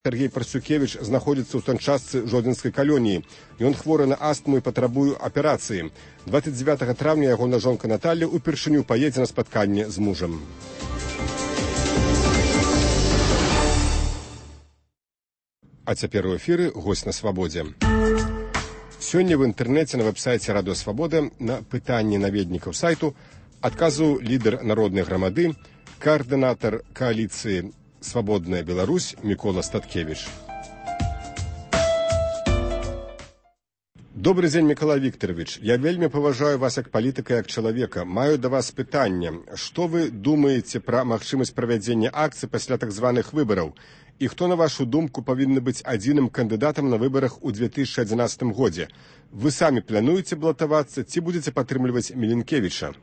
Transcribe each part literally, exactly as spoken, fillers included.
Сергей Парсюкевич знаходзіцца ў санчастцы Жодзінскай калоніі. Ён хворы на астму і патрабуе аперацыі. двадцать девятого травня ягона жонка Наталля упершыню паедзе на спатканне з мужам. А цяпер у эфіры госць на свабодзе. Сёння в інтэрнэце на вэб-сайце Радыё Свабода на пытанні наведнікаў сайту адказваў лідар народнай грамады, координатор коалиции «Свободная Беларусь» Микола Статкевич. Добрый день, Микола Викторович. Я вельми поважаю вас как политика, как человека. Маю до вас питання. Что вы думаете про магчымасць правядзення акций после так званых выборов? И кто, на вашу думку, повинен быть одним кандидатом на выборах у две тысячи одиннадцатом году? Вы сами плануете балотоваться, ці будете падтрымліваць Меленкевича?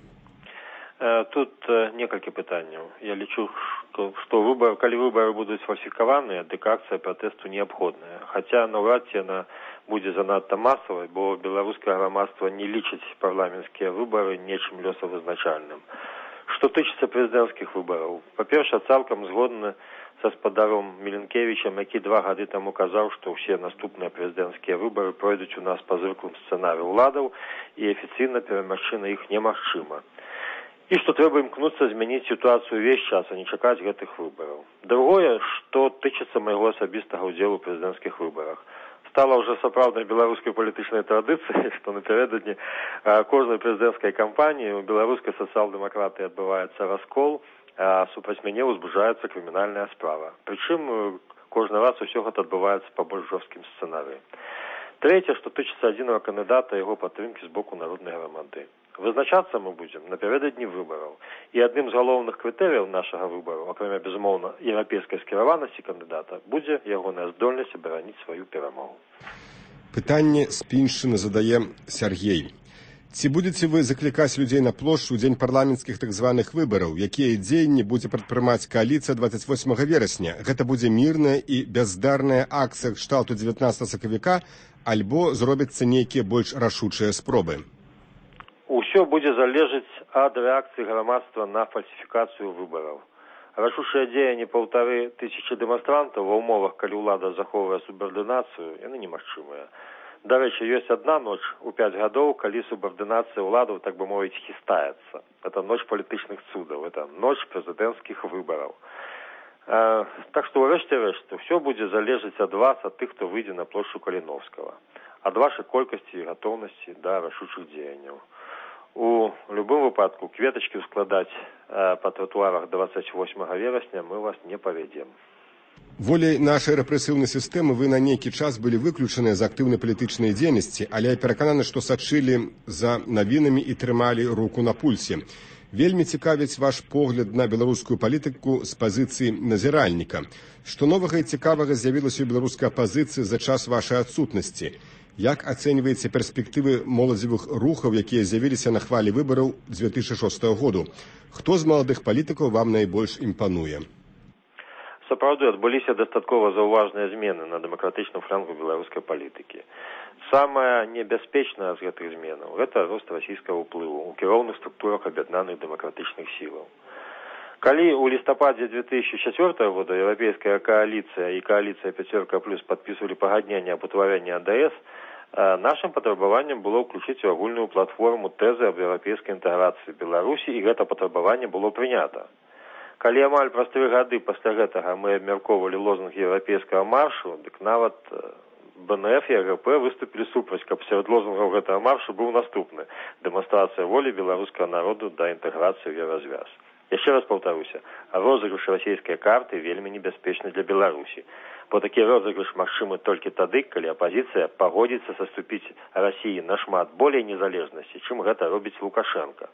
Тут некалькі пытанняў. Я лічу, што выбор, калі выборы будуць фальсіфікаваныя, дык акцыя пратэсту неабходная. Хаця наўрад ці яна будзе занадта масавай, бо беларускае грамадства не лічыць парламенцкія выборы нечым лёсавызначальным. Што тычыцца прэзідэнцкіх выбораў, па-першае, цалкам згодны са спадаром Меленкевічам, які два гады таму казаў, што ўсе наступныя прэзідэнцкія выборы пройдуць у нас па звыклым сцэнарыю ўладаў і афіцыйна перамагчы на іх немагчыма. І што трэба імкнуцца змяніць сітуацыю ўвесь час, а не чакаць гэтых выбараў. Другое, што тычыцца майго асабістага ўдзелу ў прэзідэнцкіх выбарах. Стала ўжо сапраўднай беларускай палітычнай традыцыяй, што напярэдадні кожнай прэзідэнцкай кампаніі у беларускай сацыял-дэмакратыі адбываецца раскол, а супраць мяне ўзбужаецца крымінальная справа. Прычым кожны раз усё гэта адбываецца па больш жорсткім сцэнарыі. Трэцяе, што тычыцца адзінага кандыдата яго падтрымкі з боку народнай грамады. Вызначацца мы будзем напярэдадні выбараў. І адным з галоўных крытэрыяў нашага выбару, акрамя, безумоўна, еўрапейскай скіраванасці кандыдата, будзе ягоная здольнасць абараніць сваю перамогу. Пытанне з Піншчыны задае Сергей. Ці будзеце вы заклікаць людзей на плошчу ў дзень парламенцкіх так званых выбараў? Якія дзеянні будзе прадпрымаць кааліцыя двадцать восьмага верасня? Гэта будзе мірная і бяздарная акцыя кшталту дзевятнаццатага сакавіка, альбо зробяцца нейкія больш рашучыя спробы? Усё будзе залежаць ад рэакцыі грамадства на фальсіфікацыю выбараў. Рашучыя дзеянні паўтары тысячы дэманстрантаў ва ўмовах, калі ўлада захоўвае субардынацыю, яны немагчымыя. Дарэчы, ёсць адна ноч у пяць гадоў, калі субардынацыя ўладаў, так бы мовіць, хістаецца. Это ноч палітычных цудаў, это ноч прэзідэнцкіх выбараў. Э, так што, ўрэшце рэшт, усё будзе залежаць ад вас, ад тых, хто выйдзе на плошчу Каліновскага, ад вашай колькасці і гатоўнасці да рашучых дзеянняў. У любым выпадку кветачкі складаць э, па тратуарах двадцать восьмага верасня мы вас не павядзем. Волей нашай рэпрэсіўнай сістэмы вы на нейкі час былі выключаныя з актыўнай палітычнай дзейнасці, але я перакананы, што сачылі за навінамі і трымалі руку на пульсе. Вельмі цікавіць ваш погляд на беларускую палітыку з пазіцыі назіральніка. Што новага і цікавага з'явілася ў беларускай апазіцыі за час вашай адсутнасці? Як ацэньваеце перспектывы моладзевых рухаў, якія з'явіліся на хвалі выбараў две тысячи шостага году? Хто з маладых палітыкаў вам найбольш імпануе? Сапраўды адбыліся дастаткова заўважныя змены на дэмакратычным флангу беларускай палітыкі. Самая небяспечная з гэтых зменаў – гэта рост расійскага ўплыву ў кіроўных структурах аб'яднаных дэмакратычных сілаў. Калі ў лістападзе две тысячи четвёртага года еўрапейская коаліцыя і коаліцыя пяцёрка плюс падпісвалі пагадненне аб утварэнні А Д С, нашым патрабаваннем было ўключыць у агульную платформу тэзы аб еўрапейскай інтэграцыі Беларусі, і гэта патрабаванне было прынята. Калі амаль праз тры гады пасля гэтага мы абмяркоўвалі лозунг еўрапейскага маршу, дык нават Б Н Ф і А Г П выступілі супраць, каб сярод лозунгаў гэтага маршу быў наступны – дэманстрацыя волі беларускага народу да інтэграцыі ў еўразвяз. Яшчэ раз паўтаруся, розыгрыш расійскай карты вельмі небяспечны для Беларусі, бо такі розыгрыш магчымы толькі тады, калі апазіцыя пагодзіцца саступіць Расіі нашмат болей незалежнасці, чым гэта робіць Лукашенко.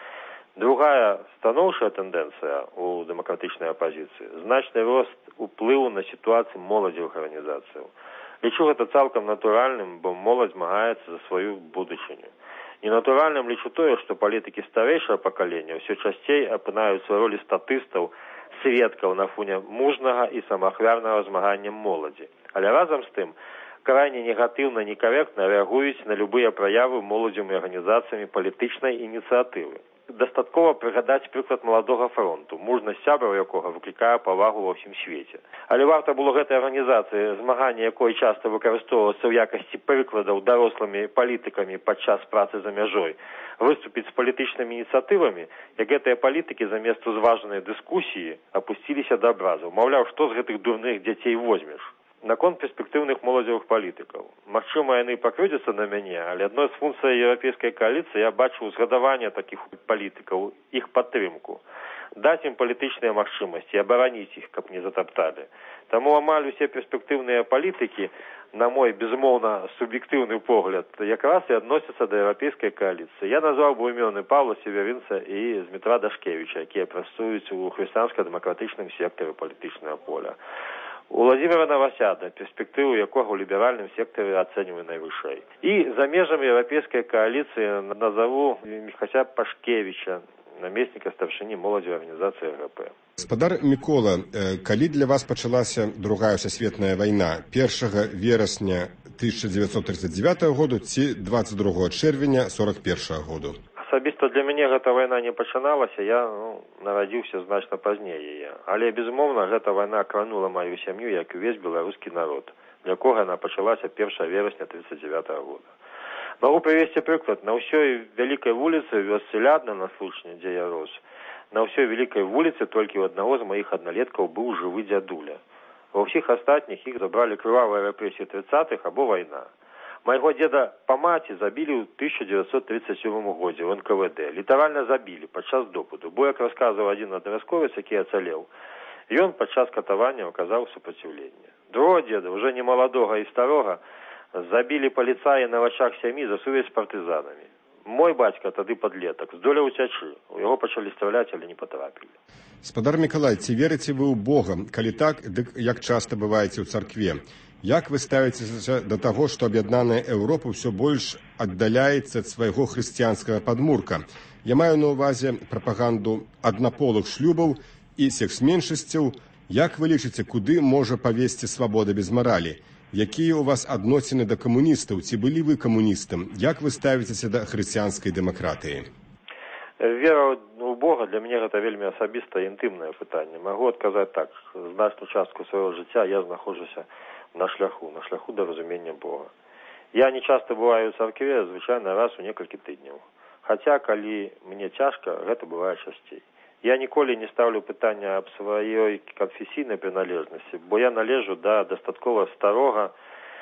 Другая станоўчая тэндэнцыя ў дэмакратычнай апазіцыі – значны рост уплыву на сітуацыю моладзевых арганізацыяў. Лічу гэта цалкам натуральным, бо моладзь змагаецца за сваю будучыню. Ненатуральным лічу тое, што палітыкі старэйшага пакалення ўсё часцей апынаюцца ў ролі статыстаў, сведкаў на фоне мужнага і самаахвярнага змагання моладзі. Але разам з тым, крайне негатыўна і некарэктна рэагуюць на любыя праявы моладзевымі арганізацыямі палітычнай ініцыятывы. дастаткова прыгадаць прыклад маладога фронту, мужнасць сябраў якога выклікае павагу ва ўсім свеце. Але варта было гэтай арганізацыі, змагання якой часта выкарыстоўвацца ў якасці прыкладаў дарослымі палітыкамі падчас працы за мяжой, выступіць з палітычнымі ініцыятывамі, як гэтыя палітыкі замест узважанай дыскусіі апусціліся да абразаў. Маўляў, што з гэтых дурных дзяцей возьмеш? Наконт перспектыўных моладзевых палітыкаў. Магчыма, яны пакрыўдзяцца на мяне, але адной з функцый еўрапейскай кааліцыі я бачу узгадаванне такіх палітыкаў, іх падтрымку. Даць ім палітычныя магчымасці, абараніць іх, каб не затапталі. Таму амаль усе перспектыўныя палітыкі, на мой, безумоўна, суб'ектыўны погляд, якраз і адносяцца да еўрапейскай кааліцыі. Я назваў бы імёны Паўла Северынца і Змітра Дашкевіча, якія працуюць у хрысціянска-дэмакратычным сектары палітычнага поля. У Владимира Новосяда, перспектыву якога ў ліберальным сектары ацэньваю найвышэй. І за межамі еўрапейскай кааліцыі назову Міхася Пашкевіча, намесніка старшыні моладзевай арганізацыі ГП. Гаспадар Мікола, калі для вас пачалася другая сусветная вайна? першага верасня тысяча дзевяцьсот тридцать девятого году ці двадцать другого чэрвеня сорок першага году? Асабіста для мяне гэта вайна не пачыналася, я ну, нарадзіўся значна пазней яе. Але, безумоўна, гэта вайна кранула маю сям'ю, як і увесь беларускі народ, для кога яна пачалася першага верасня тридцать девятого года. Магу прывесці прыклад. На ўсёй вялікай вуліцы ў вёсцы Лядна, на Случні, дзе я рос, на ўсёй вялікай вуліцы толькі ў аднаго з маіх адналеткаў быў жывы дзядуля. Ва ўсіх астатніх іх забралі крывавыя рэпрэсіі тридцатых або вайна. Майго деда па маці забілі ў тысяча дзевяцьсот тридцать седьмым годзе ў эн ка вэ дэ. Літаральна забілі падчас допыту, бо, як расказваў адзін аднаразковец, які ацалеў, ён падчас катавання аказаў супраціўленне. Другого деда, уже не маладога і старога, забілі паліцаі на вачах сям'і за сувязь з партызанамі. Мой бацька, тады падлетак, здолеў уцячы. У яго пачалі страляць, але не патрапілі. Спадар Мікалай, ці верыце вы ў Бога? Калі так, дык як часта бываеце ў царкве? Як вы ставіцеся да таго, што аб'яднаная Еўропа ўсё больш аддаляецца ад свайго хрысціянскага падмурка? Я маю на ўвазе прапаганду аднаполых шлюбаў і секс-меншасцяў. Як вы лічыце, куды можа павесці свабода без маралі? Якія ў вас адносіны да камуністаў? Ці былі вы камуністам? Як вы ставіцеся да хрысціянскай дэмакратыі? Вера ў Бога для мяне гэта вельмі асабістае інтымнае пытанне. Магу адказаць так. Значную частку свайго жыцця я знаходжуся на шляху, на шляху да разумення Бога. Я не часта бываю ў царкве, звычайна раз у некалькі тыдняў. Хаця, калі мне цяжка, гэта бывае часцей. Я ніколі не ставлю пытання аб сваёй канфесійнай прыналежнасці, бо я належу да дастаткова старога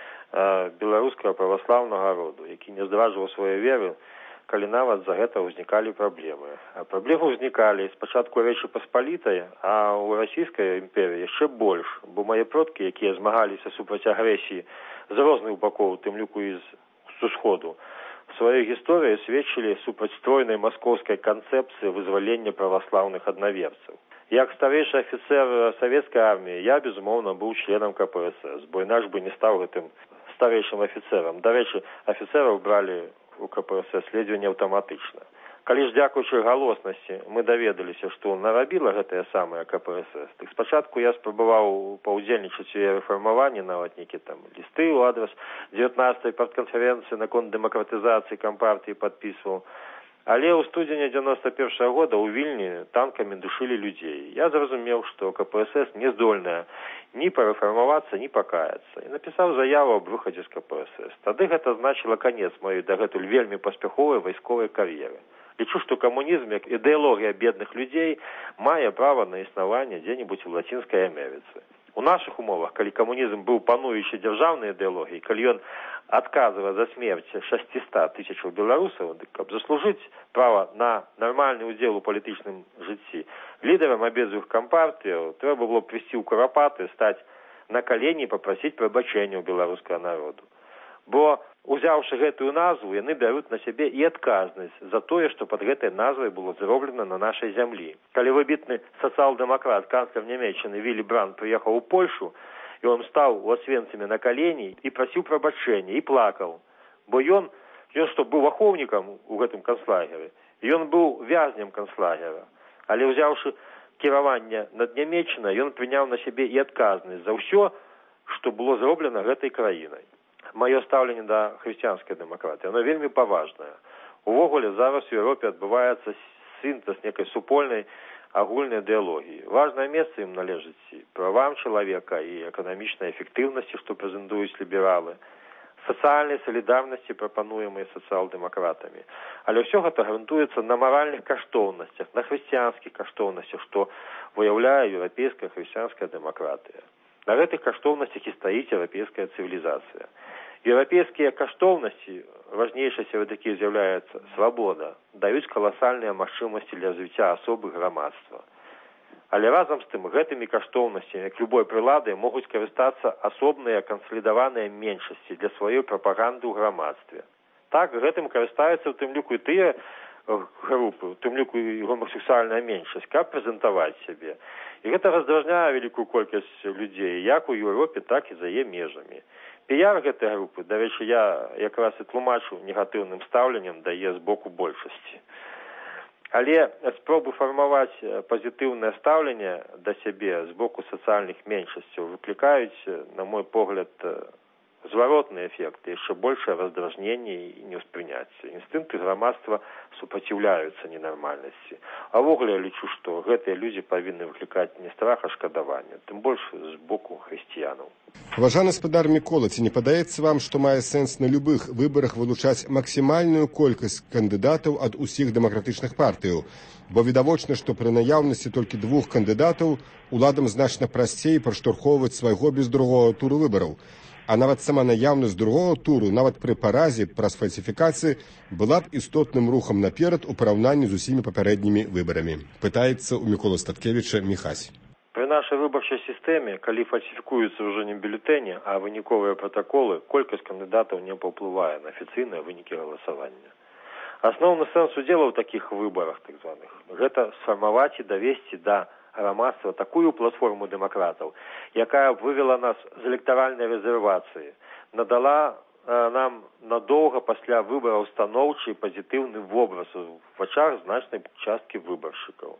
э, беларускага праваслаўнага роду, які не здраджваў свае веры, калі нават за гэта ўзнікалі праблемы. А праблемы ўзнікалі спачатку Рэчы Паспалітай, а ў расійскай імперыі яшчэ больш, бо мае продкі, якія змагаліся супраць агрэсіі з розных бакоў, тым ліку і з усходу, в сваёй гісторыі сведчылі супраць стройнай маскоўскай канцэпцыі вызвалення праваслаўных аднаверцаў. Як старэйшы афіцэр савецкай арміі, я, безумоўна, быў членам ка пэ эс эс, бо інакш бы не стаў гэтым старэйшым афіцэрам. Дарэчы, афіцэраў бралі у ка пэ эс эс ледзьве не аўтаматычна. Калі ж, дзякуючы галоснасці, мы даведаліся, што нарабіла гэтая самая ка пэ эс эс, так спачатку я спрабаваў паўдзельнічаць у яе рэфармаванні, нават нейкі там лісты ў адрас дзевятнадцатай партканферэнцыі наконт дэмакратызацыі кампартыі падпісваў. Але ў студзені дзевяносто першага года ў Вільні танкамі душылі людзей. Я зразумеў, што ка пэ эс эс не здольная ні парэфармавацца, ні пакаяцца. І напісаў заяву аб выхадзе з ка пэ эс эс. Тады гэта значыла канец маёй дагэтуль вельмі паспяховай вайсковай кар'еры. Лічу, што камунізм, як ідэалогія бедных людзей, мае права на існаванне дзе-небудзь у лацінскай Амерыцы. У нашых умовах, калі камунізм быў пануючай дзяржаўнай ідэалогіяй, калі ён адказвае за смерць шасцісот тысячаў беларусаў, дык каб заслужыць права на нармальны ўдзел у палітычным жыцці, лідарам абедзвюх кампартыяў трэба было прыйсці ў Курапаты, стаць на калені і папрасіць прабачэння ў беларускага народу. Бо, узяўшы гэтую назву, яны бяруць на сябе і адказнасць за тое, што пад гэтай назвай было зроблена на нашай зямлі. Калі выбітны сацыял-дэмакрат, канцлер Нямецчыны Вілі Брандт прыехаў у Польшу, і он стаў у Асвенцыме на калені і прасіў прабачэння, і плакаў. Бо ён, ён што, быў ахоўнікам у гэтым канцлагеры, ён быў вязнем канцлагера. Але ўзяўшы кіраванне над Нямецчынай, ён прыняў на сябе і адказнасць за ўсё, што было зроблена гэтай краінай. Маё стаўленне да хрысціянскай дэмакратыі, оно вельмі паважнае. Увогуле, зараз у Еўропе адбываецца синтез некой супольной агульной идеологии. Важное место им належит правам человека и экономичной эффективности, что презентуют либералы, социальной солидарности, пропонуемой социал-демократами. Але все это грунтуется на моральных каштовностях, на христианских каштовностях, что выявляет европейская христианская демократия. На этих каштовностях и стоит европейская цивилизация. Европейские каштовности, важнейшие среди таких является свобода, дают колоссальные мощности для развития особых громадства. Але разом з тым, гэтымі каштоўнасцямі, як любой прылады, могуць карыстацца асобныя кансалідаваныя меншасці для сваёй прапаганды ў грамадстве. Так, гэтым карыстаюцца ў тым ліку і тыя групы, у тым ліку і гомасексуальная меншасць, каб прэзентаваць сябе. І гэта раздражняе вялікую колькасць людзей, як у Еўропе, так і за яе межамі. Піяр гэтай групы, дарэчы, я якраз і тлумачу негатыўным стаўленнем дае з боку большасці. Але спробы фармаваць пазітыўнае стаўленне да сябе з боку сацыяльных меншасцяў выклікаюць, на мой погляд, зваротны эфект, яшчэ большее раздражненне і неўспрыняцце. Інстынкты грамадства супраціўляюцца ненармальнасці. А ввогуле я лічу, што гэтыя людзі павінны выклікаць не страх, а шкадаванне, тым больш з боку хрысціянаў. Уважаемый спадар Мікола, ці не падаецца вам, што мае сэнс на любых выбарах вылучаць максімальную колькасць кандыдатаў ад усіх дэмакратычных партыяў? Бо відавочна, што пры наяўнасці толькі двух кандыдатаў уладам значна прасцей праштурхоўваць свайго без другого туру выбараў. А нават сама наяўнасць другого туру, нават пры паразе праз фальсіфікацыі, была б істотным рухам наперад у параўнанні з усімі папярэднімі выбарамі. Пытаецца ў Міколы Статкевіча Міхась. При нашей выборчей системе, калі фальсификуются уже не бюллетени, а выніковые протоколы, колькость кандидатов не повпливає на официальные выники голосования. Основный сенс удела в таких выборах, так званых, это сформовать и довести до громадства такую платформу демократов, якая вывела нас з электоральной резервации, надала э, нам надолго после выборов становчий позитивный образ в очах значной частки выборщиков.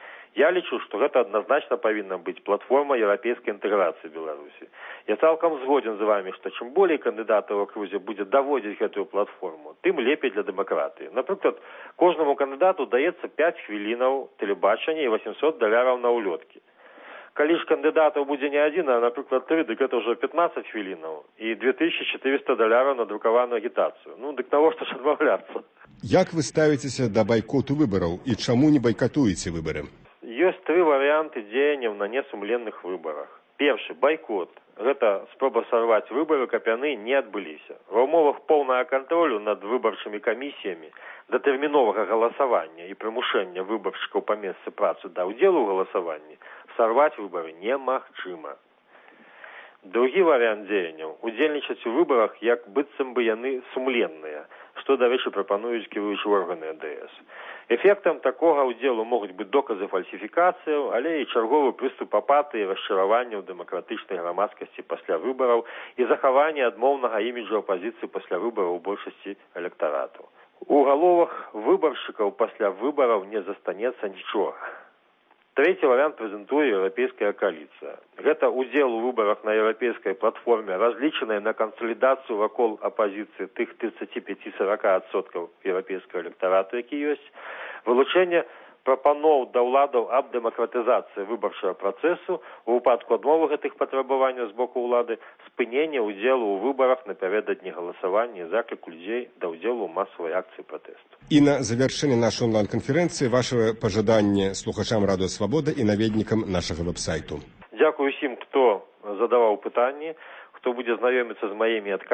Я лічу, што гэта адназначна павінна быць платформа еўрапейскай інтэграцыі Беларусі. Я цалкам згоден з вами, што чым болей кандыдатаў у акрузе будзе даводзіць гэтую платформу, тым лепей для дэмакратыі. Напрыклад, кожнаму кандыдату даецца пяць хвілінаў тэлебачання і восемьсот даляраў на ўлёткі. Калі ж кандыдатаў будзе не адзін, а, напрыклад, тры, дык гэта ўжо пятнаццаць хвілінаў і две тысячи четыреста даляраў на друкаваную агітацыю. Ну, дык навошта ж адмаўляцца? Як вы ставіцеся да байкоту выбараў і чаму не байкатуеце выбары? Ёсць тры варыянты дзеянняў на несумленных выбарах. Першы байкот. Гэта спроба сарваць выбары, каб яны не адбыліся. Ва ўмовах поўнага кантролю над выбарчымі камісіямі, датэрміновага галасавання і прымушэння выбаршчыкаў па месцы працы да ўдзелу ў галасаванні сарваць выбары немагчыма. Другі варыянт дзеянняў – удзельнічаць у выбарах, як быццам бы яны сумленныя, што, дарэчы, прапануюць кіруючыя органы эн дэ эс. Эфектам такога ўдзелу могуць быць доказы фальсіфікацыяў, але і чарговы прыступ апатыі і расчаравання ў дэмакратычнай грамадскасці пасля выбараў і захаванне адмоўнага іміджу апазіцыі пасля выбараў у большасці электаратаў. У галовах выбаршчыкаў пасля выбараў не застанецца нічога. Третий вариант прэзентуе еўрапейская коалиция. Гэта удзел у выборах на еўрапейскай платформе, разлічаная на кансалідацыю вакол апозіцыі тых тридцать пять - сорок адсоткаў еўрапейскага электарату, які ёсць, вылучэнне прапаноў да ўладаў аб дэмакратызацыі выбарчага працэсу, у выпадку адмовы гэтых патрабаванняў з боку ўлады, спынення ўдзелу ў выбарах напярэдадні галасавання і закліку людзей да ўдзелу ў масавай акцыі пратэсту. І на завершэнне нашай онлайн-канферэнцыі ваше пажаданне слухачам Радыё Свабода і наведнікам нашага вэб-сайту. Дзякую усім, хто задаваў пытанні, хто будзе знаёміцца з маімі адказамі.